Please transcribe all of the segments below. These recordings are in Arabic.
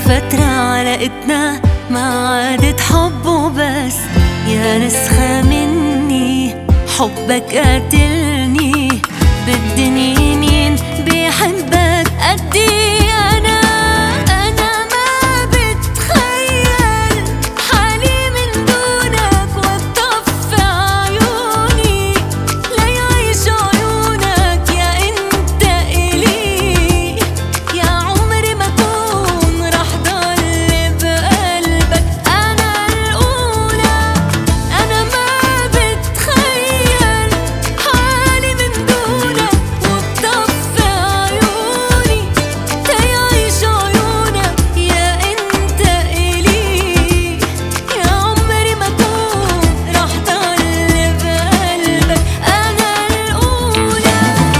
فترة علاقتنا ما عادت حب وبس، يا نسخة مني حبك قاتلني. بالدنيا مين بيحبك قدي؟ أنا ما بتخيل حالي من دونك، وبطفي عيوني ليعيش عيونك. يا انت إلي يا عمري ما كون رح ضل بقلبك. أنا الأولى، أنا ما بتخيل حالي من دونك، وبطفي عيوني تيعيش عيونك. يا انت إلي يا عمري ما كون رح ضل بقلبك. أنا الأولى.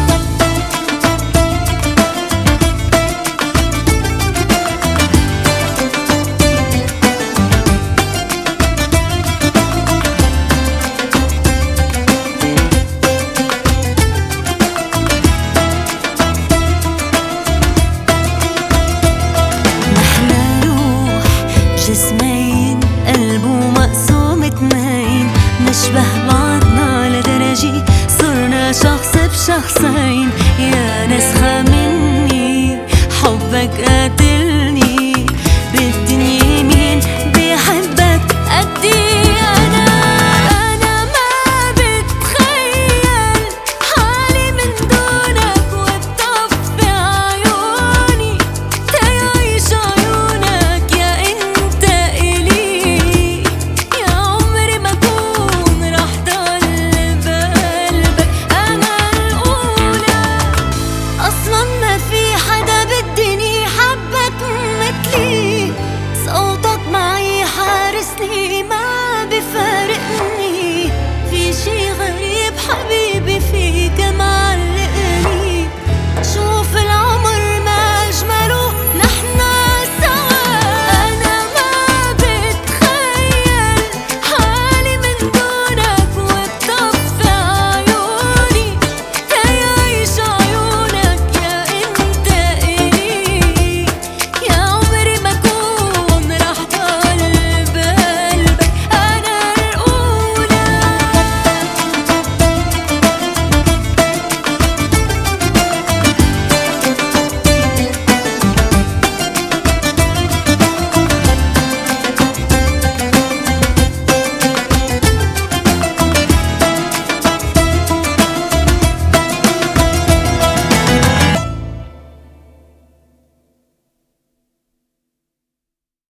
نحنا روح جسمين، قلب ومقسوم اتنين، نشبه بعضنا لدرجة صرنا شخص بشخصين.